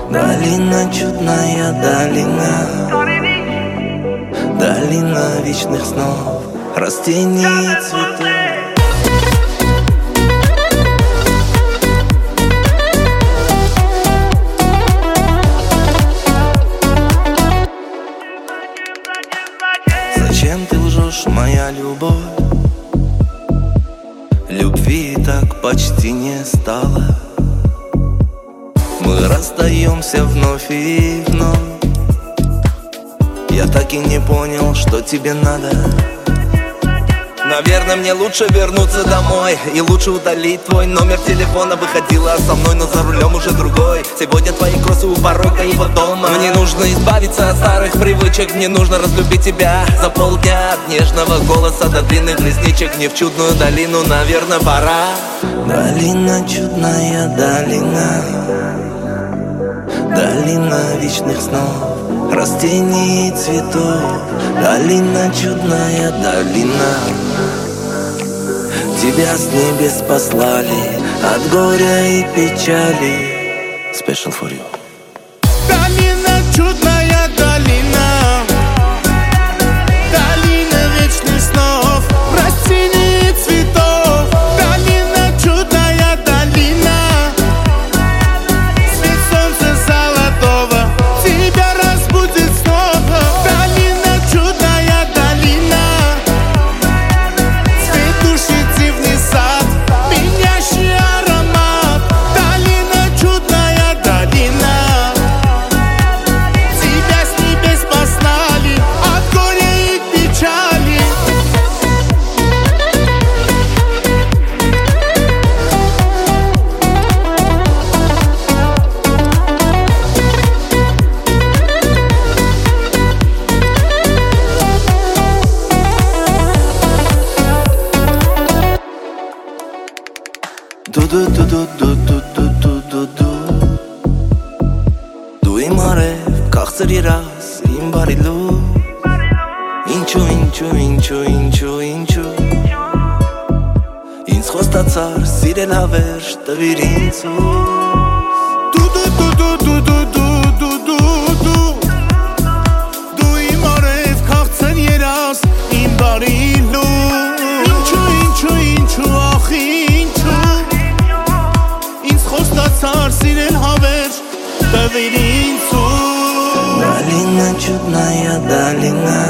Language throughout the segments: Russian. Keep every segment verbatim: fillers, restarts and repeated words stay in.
Долина чудная, долина, долина вечных снов, растений и цветов. Зачем ты лжешь, моя любовь? Любви так почти не стало. Мы расстаемся вновь и вновь. Я так и не понял, что тебе надо. Наверное, мне лучше вернуться домой и лучше удалить твой номер телефона. Выходила со мной, но за рулем уже другой. Сегодня твои кроссы у порога его дома. Мне нужно избавиться от старых привычек. Мне нужно разлюбить тебя за полдня. От нежного голоса до длинных ресничек. Мне в чудную долину, наверное, пора. Долина чудная, долина, долина вечных снов, растений и цветов. Долина чудная, долина, тебя с небес послали от горя и печали. Special for you. Долина чудная, долина, долина вечных снов, растений и цветов. Долина чудная, долина, свет солнца золотого тебя разбудит снова. Долина чудная, долина, цветущий дивный сад, пьянящий аромат. Долина чудная, долина, тебя с небес послали от горя и печали. Դու-դու-դու-դու-դու-դու-դու-դու Դու իմ արև կաղցր երաս իմ բարիլու Ինչու, ինչու, ինչու, ինչու, ինչու Ինձ խոստացար սիրել հավերժ տվիր ինձ Դու-դու-դու-դու-դու-դու-դու-դու Դու իմ արև կաղցր երաս իմ բարիլու Ինչու, ինչու, ինչու, ախ ինչու Ինձ խոստացար սիրել հավերժ տվիր ինձ Долина чудная, долина,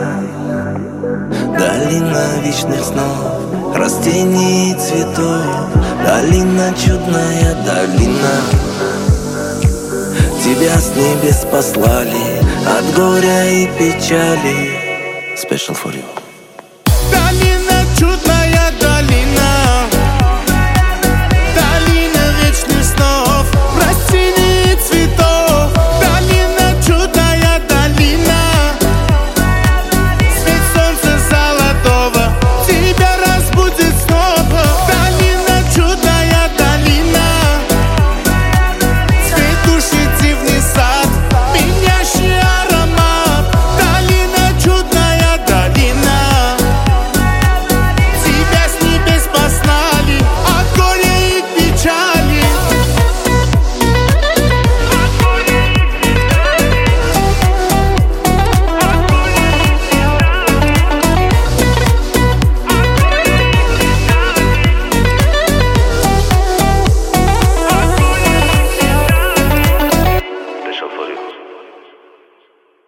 долина вечных снов, растений и цветов. Долина чудная, долина, тебя с небес послали от горя и печали. Special for you.